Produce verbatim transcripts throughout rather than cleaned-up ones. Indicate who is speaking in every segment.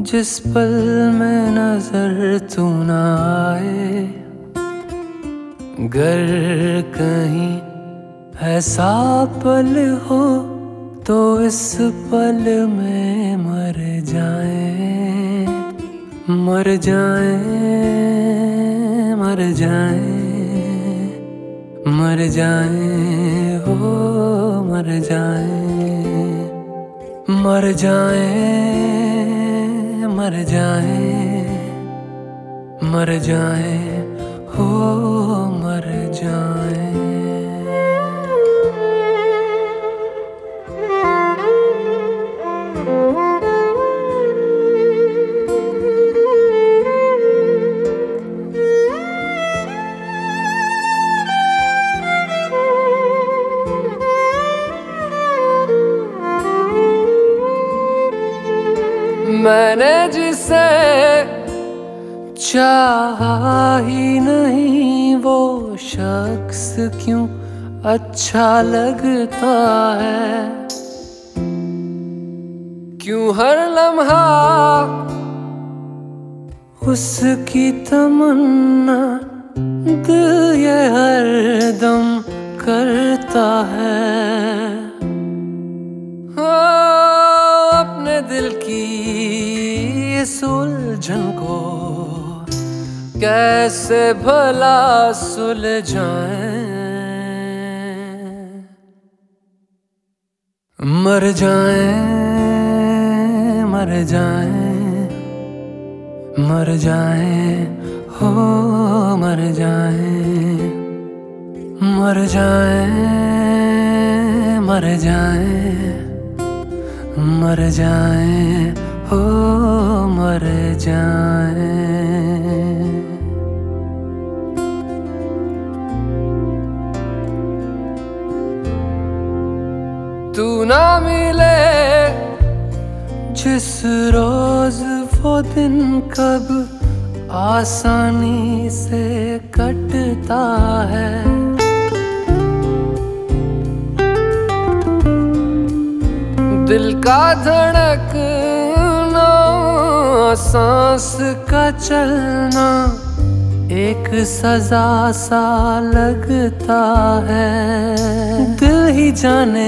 Speaker 1: जिस पल में नजर तू न आए, गर कहीं ऐसा पल हो तो इस पल में मर जाए, मर जाए, मर जाए, मर जाए, हो मर जाए, मर जाए, मर जाए, मर जाए, हो मर जाए। मैंने जिसे चाहा ही नहीं वो शख्स क्यों अच्छा लगता है, क्यों हर लम्हा उसकी तमन्ना दिल ये हर दम करता है। अपने दिल की इस उलझन को कैसे भला सुलझाएं, मर जाए, मर जाए, मर जाए, हो मर जाए, मर जाए, मर जाए, मर जाए, हो मर जाए। तू ना मिले जिस रोज वो दिन कब आसानी से कटता है, दिल का धड़कना सांस का चलना एक सजा सा लगता है। दिल ही जाने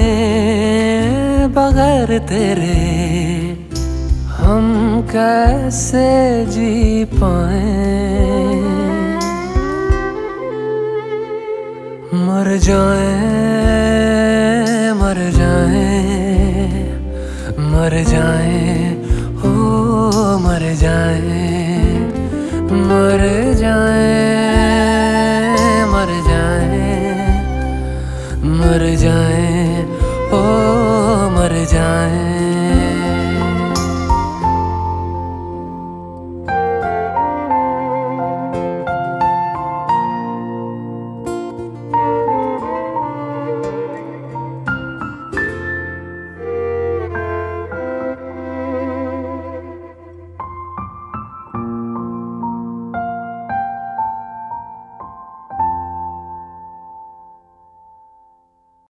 Speaker 1: बगैर तेरे हम कैसे जी पाए, मर जाए, मर जाए, मर जाए, हो मर जाए, मर